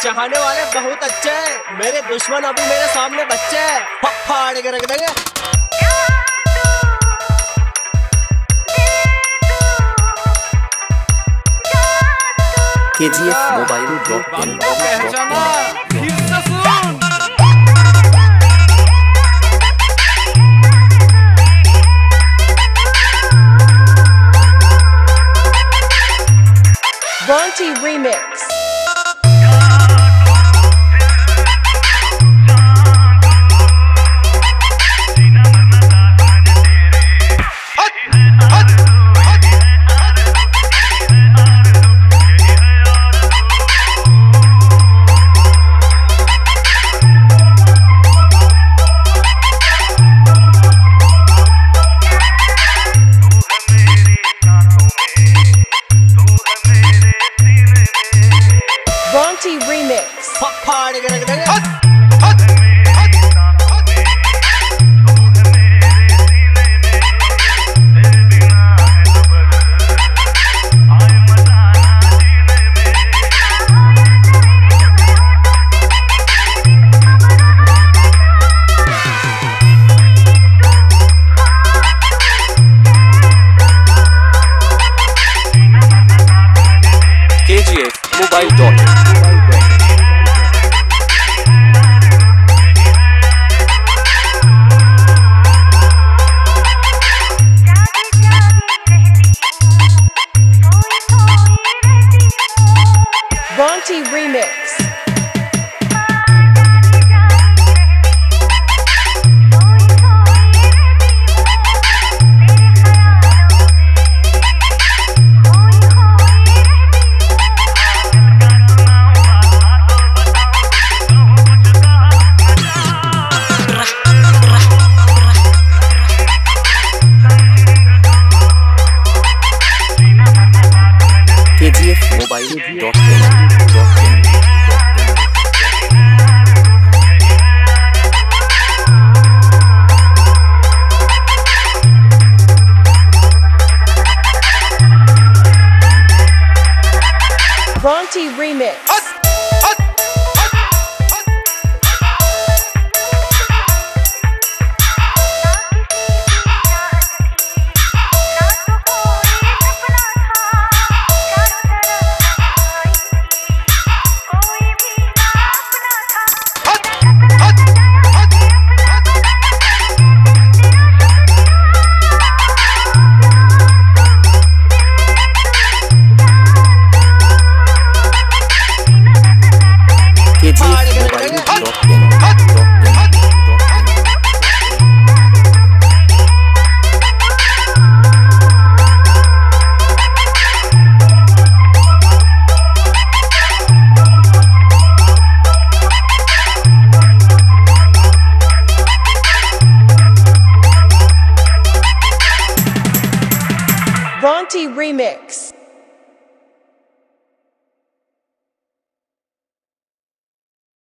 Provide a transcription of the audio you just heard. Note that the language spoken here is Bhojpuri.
चाहने वाले बहुत अच्छे हैं, मेरे दुश्मन अभी मेरे सामने बच्चे हैं, फाड़ के रख देंगे। KGFmobile.in पहचाना फिर से सुन। Vonti Remix. Vonti Remix. फाड़ के रख देंगे। KGFmobile.in Vonti Remix. KGFmobile.in Vonti Remix. Vonti Remix.